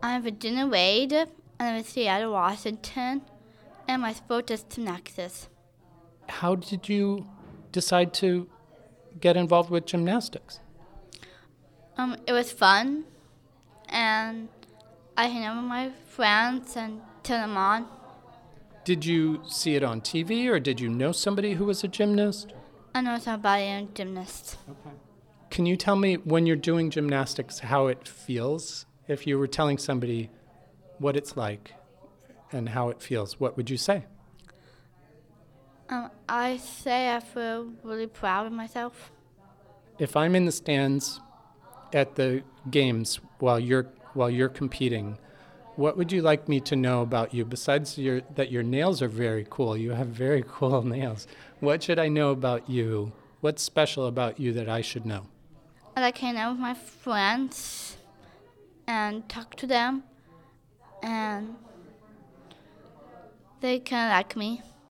I'm Virginia Wade, and I'm in Seattle, Washington, and my sport is gymnastics. How did you decide to get involved with gymnastics? It was fun, and I hang out with my friends and turn them on. Did you see it on TV, or did you know somebody who was a gymnast? I know somebody in gymnast. Okay. Can you tell me, when you're doing gymnastics, how it feels? If you were telling somebody what it's like and how it feels, what would you say? I say I feel really proud of myself. If I'm in the stands at the games while you're competing, what would you like me to know about you besides that your nails are very cool? You have very cool nails. What should I know about you? What's special about you that I should know? I like hanging out with my friends and talk to them, and they kind of like me.